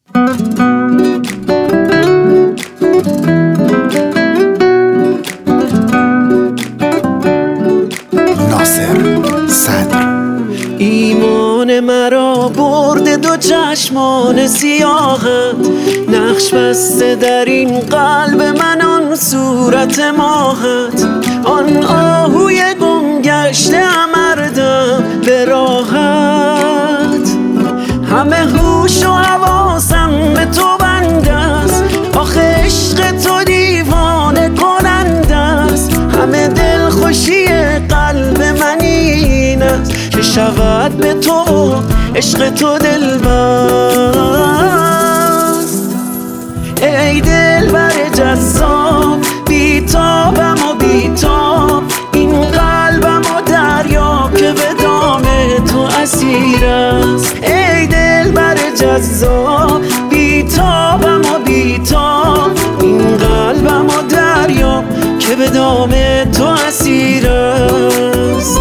ناصر صدر. ایمان مرا برده دو چشمان سیاهت، نقش بسته در این قلب من آن صورت ماهت، آن آهوی گم گشته امردم به راحت، همه هوش و حواسم به تو بنده است، آخه عشق تو دیوانه کننده است، همه دلخوشی قلب من این است که شود به تو عشق تو دلبست. ای دلبر جذاب بیتابم و بیتاب، این قلبم و دریا که به دام تو اسیر است. ای دلبر جذاب بیتابم و بیتاب، این قلبم و دریا که به دام تو اسیر است.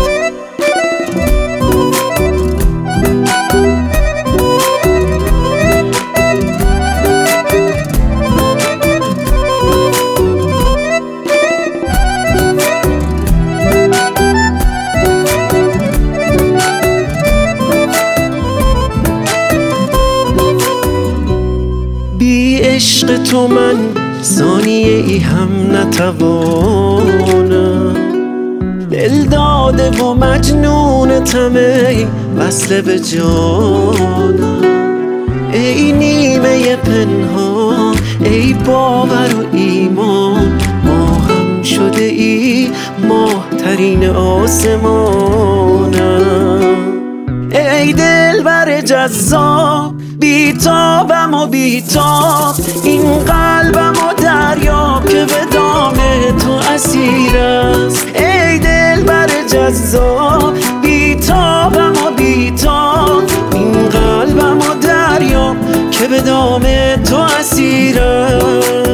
بی عشق تو من ثانیه ای هم نتوانم، دل داده و مجنون طمع وصل به جانم. ای نیمه پنهان، ای باور و ایمان، ما هم شده ای ماه‌ترین آسمانم. ای دلبر جذاب بیتابم و بیتاب، این قلبم و دریا که به دام تو اسیر است. ای دلبر جذاب بیتابم و بیتاب، این قلبم و دریا که به دام تو اسیر است.